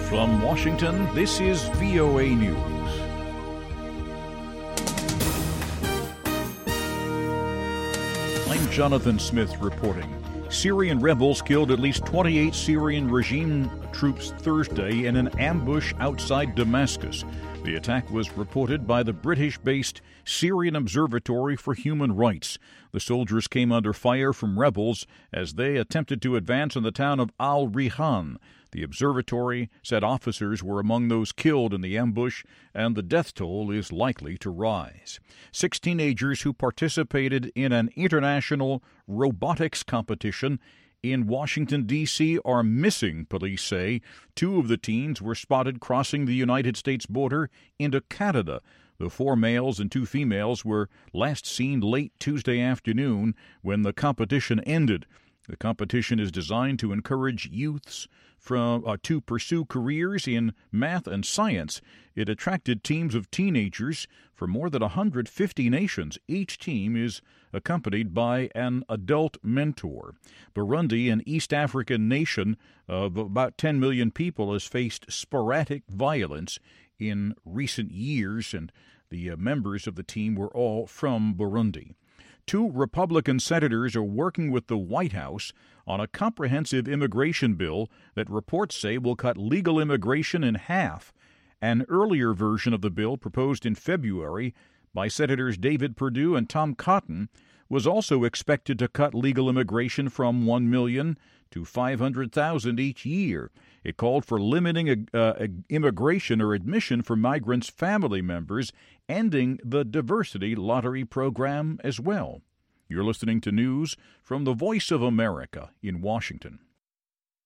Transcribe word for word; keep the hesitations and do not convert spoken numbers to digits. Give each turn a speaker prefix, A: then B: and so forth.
A: From Washington, this is V O A News. I'm Jonathan Smith reporting. Syrian rebels killed at least twenty-eight Syrian regime troops Thursday in an ambush outside Damascus. The attack was reported by the British-based Syrian Observatory for Human Rights. The soldiers came under fire from rebels as they attempted to advance in the town of Al-Rihan. The observatory said officers were among those killed in the ambush, and the death toll is likely to rise. Six teenagers who participated in an international robotics competition in Washington, D C are missing, police say. Two of the teens were spotted crossing the United States border into Canada. The four males and two females were last seen late Tuesday afternoon when the competition ended. The competition is designed to encourage youths from uh, to pursue careers in math and science. It attracted teams of teenagers from more than one hundred fifty nations. Each team is accompanied by an adult mentor. Burundi, an East African nation of about ten million people, has faced sporadic violence in recent years, and the uh, members of the team were all from Burundi. Two Republican senators are working with the White House on a comprehensive immigration bill that reports say will cut legal immigration in half. An earlier version of the bill, proposed in February by Senators David Perdue and Tom Cotton, was also expected to cut legal immigration from one million to five hundred thousand each year. It called for limiting uh, immigration or admission for migrants' family members, ending the diversity lottery program as well. You're listening to news from the Voice of America in Washington.